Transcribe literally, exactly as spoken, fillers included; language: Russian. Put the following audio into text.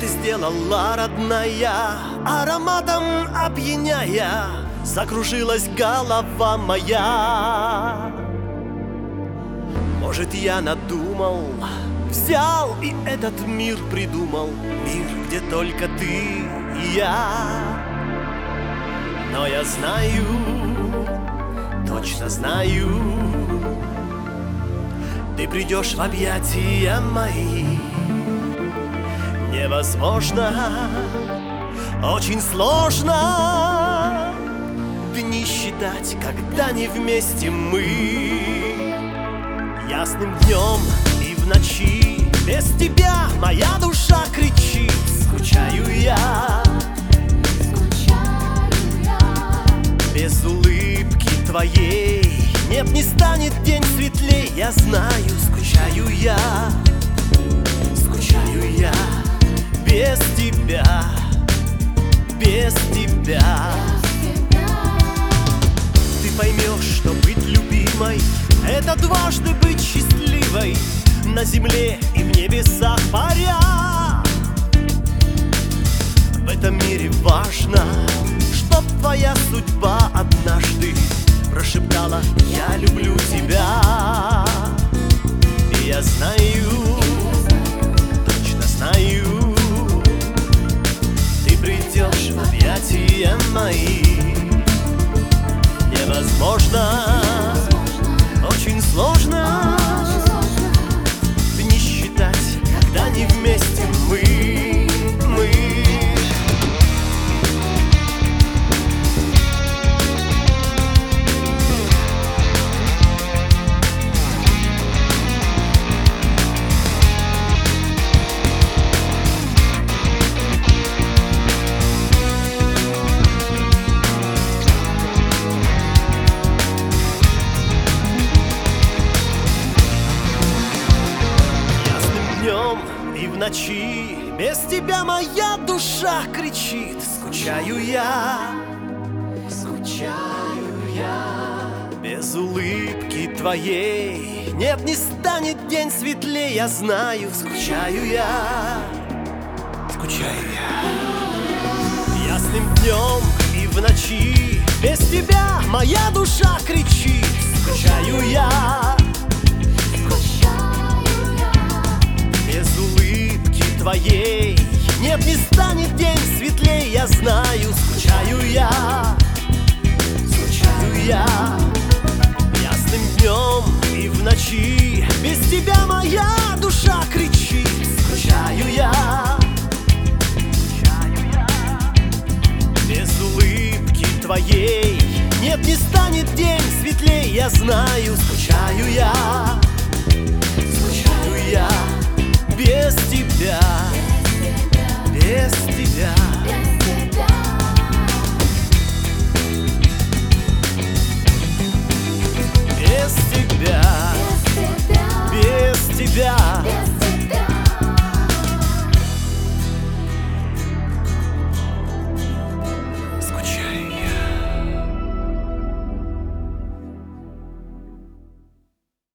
ты сделала, родная, ароматом опьяняя, закружилась голова моя. Может, я надумал, взял и этот мир придумал, мир, где только ты и я. Но я знаю, точно знаю, ты придешь в объятия мои. Невозможно, очень сложно дни считать, когда не вместе мы. Ясным днем и в ночи без тебя моя душа кричит. Скучаю я, скучаю я. Без улыбки твоей нет, не станет день светлей. Я знаю, скучаю я, скучаю я. Без тебя, без тебя. Ты поймешь, что быть любимой — это дважды быть счастливой, на земле и в небесах паря. В этом мире важно, чтоб твоя судьба однажды прошептала: я люблю тебя. И я знаю, точно знаю, ты придешь в объятия мои. Невозможно, очень сложно дни считать, когда не вместе мы, мы. И в ночи без тебя моя душа кричит. Скучаю я, скучаю я. Без улыбки твоей нет, не станет день светлей. Я знаю, скучаю я, скучаю я. Ясным днем и в ночи без тебя моя душа кричит. Скучаю я, без улыбки твоей нет, не станет день светлей. Я знаю, скучаю я, скучаю я. Ясным днем и в ночи без тебя моя душа кричит. Скучаю я, скучаю я. Без улыбки твоей нет, не станет день светлей. Я знаю, скучаю я, скучаю я. Без тебя, без тебя.